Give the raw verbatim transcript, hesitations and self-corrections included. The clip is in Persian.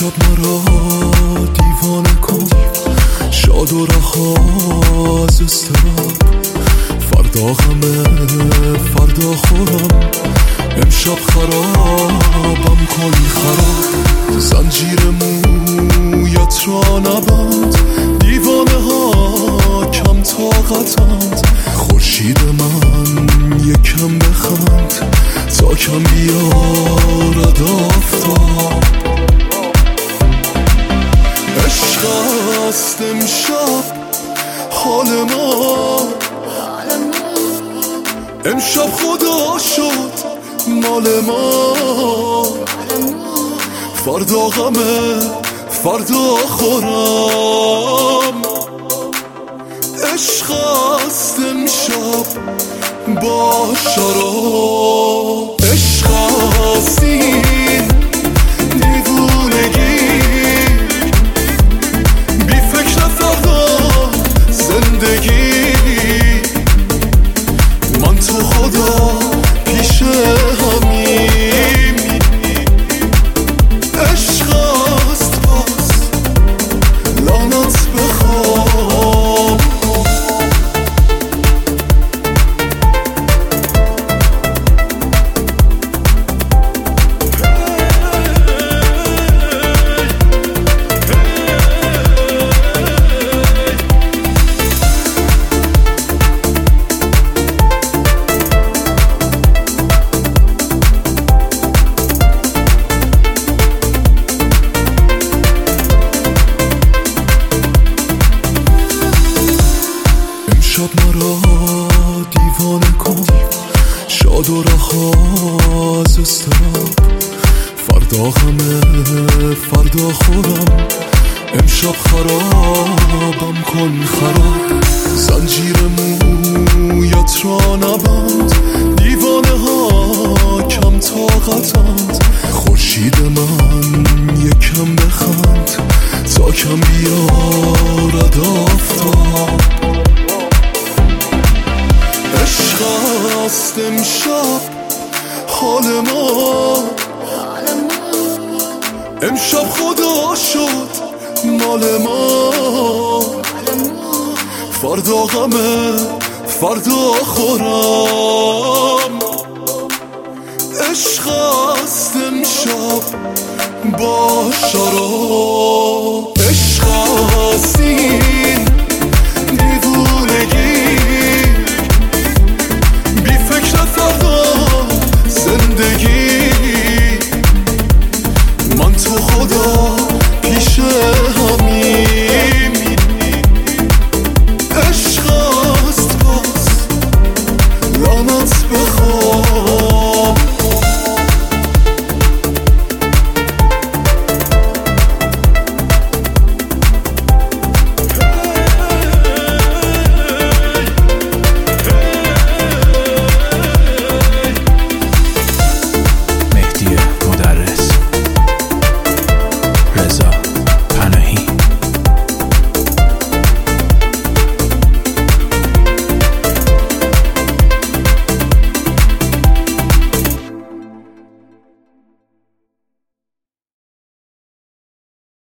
امشب مرا دیوانه کن، شاد و رها از استراب. فردا غمه فردا خورم، امشب خرابم کنی خراب. زنجیر مویت را نبند، دیوانه ها کم طاقتند. خورشید من یکم بخند تا کم بیارد آفتاب. عشق است امشب حال ما، امشب خدا شد مال ما. فردا غمه فردا خورم، عشق است امشب با شراب. عشق است این دیوونگی، بی فکر فردا زندگی. من تو خدا پیش همیم، عشق است پس لعنت بخوام. امشب مرا دیوانه کن، شاد و رها از استراب. فردا غمه فردا خورم، امشب خرابم کن خراب. زنجیر مویت را نبند، دیوانه ها کم طاقتند. خورشید من یکم بخند تا کم بیارد آفتاب. عشق است امشب حال ما، امشب خدا شد مال ما. فردا غمه فردا خورم، عشق است امشب با شراب. عشق است این